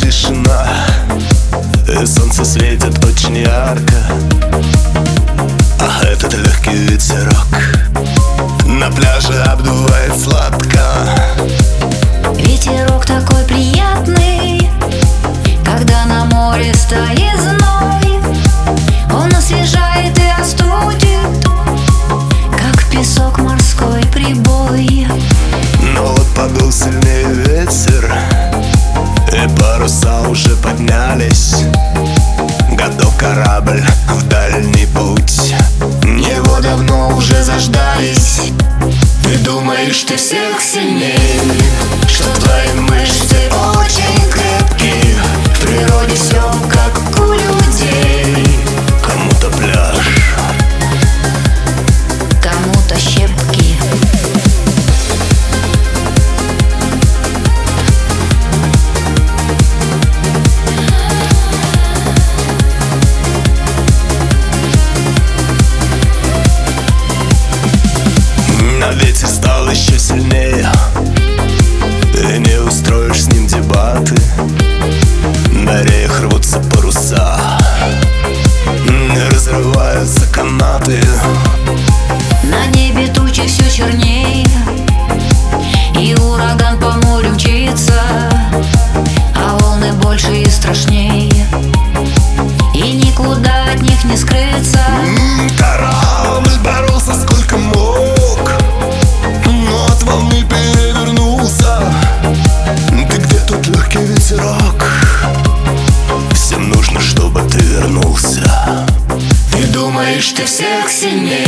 тишина, и солнце светит очень ярко, а этот легкий ветерок на пляже обдувает сладко. Ветерок такой приятный, когда на море стоит зной. Он освежает и остудит, как песок морской прибой. Но вот подул сильнее ветер, и паруса уже поднялись. Готов корабль в дальний путь, него давно уже заждались. Ты думаешь, ты всех сильней, что твои мышцы очень крепкие. В природе все как у людей. Кому-то пляж, кому-то щепки. а ветер стал еще сильнее, и не устроишь с ним дебаты. На реях рвутся паруса, разрываются канаты. На небе тучи все чернее, и ураган по морю мчится, а волны больше и страшнее, и никуда от них не скрыться. Корабль боролся сколько мог, но от волны перевернулся. Ты где тут легкий ветерок? Всем нужно, чтобы ты вернулся. Ты думаешь, ты всех сильнее,